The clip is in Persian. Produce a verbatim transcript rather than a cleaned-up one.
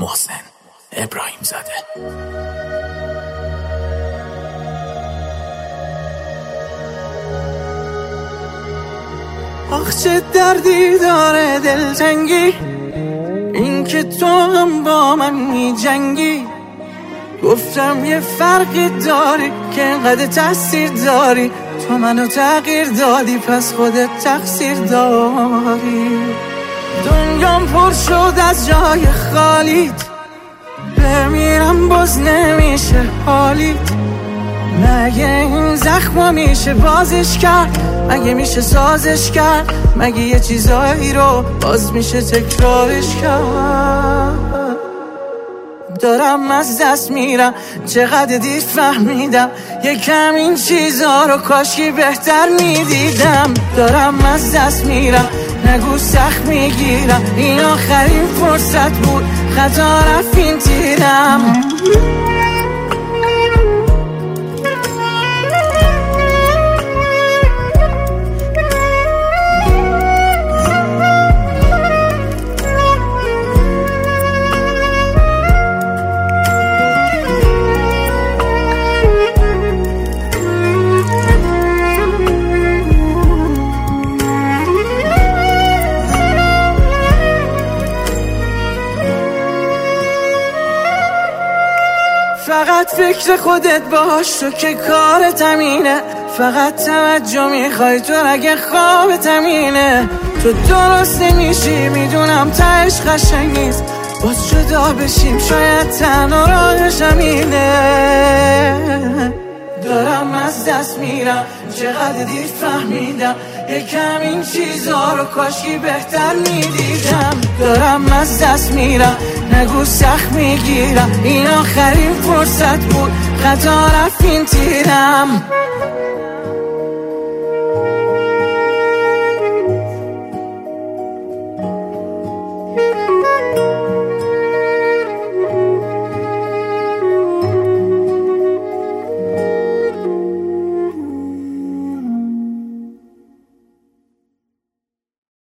محسن ابراهیم زاده. آخ چه دردی داره دلتنگی، این که تو هم با من می جنگی. گفتم یه فرقی داری که اینقدر تاثیر داری، تو منو تغییر دادی پس خودت تقصیر داری. دنیام پر شد از جای خالیت، بمیرم باز نمیشه حالیت. مگه این زخما میشه بازش کرد، مگه میشه سازش کرد، مگه یه چیزایی رو باز میشه تکرارش کرد. دارم از دست میرم، چقدر دیر فهمیدم یکم این چیزا رو کاشکی بهتر میدیدم. دارم از دست میرم، نگو سخت میگیرم، این آخرین فرصت بود خطا رفت این تیرم. فقط فکر خودت باش، تو که کارت همینه. فقط توجه میخوای تو اگه خوابت همینه. تو درست نمیشی میدونم تهش قشنگ نیست، باز جدا بشیم شاید تنها راهش همینه. دارم از دست میرم، چقدر دیر فهمیدم یکم این چیزا رو کاشکی بهتر میدیدم. دارم از دست میرم، نگو سخت میگیرم، این آخرین فرصت بود خطا رفت این تیرم.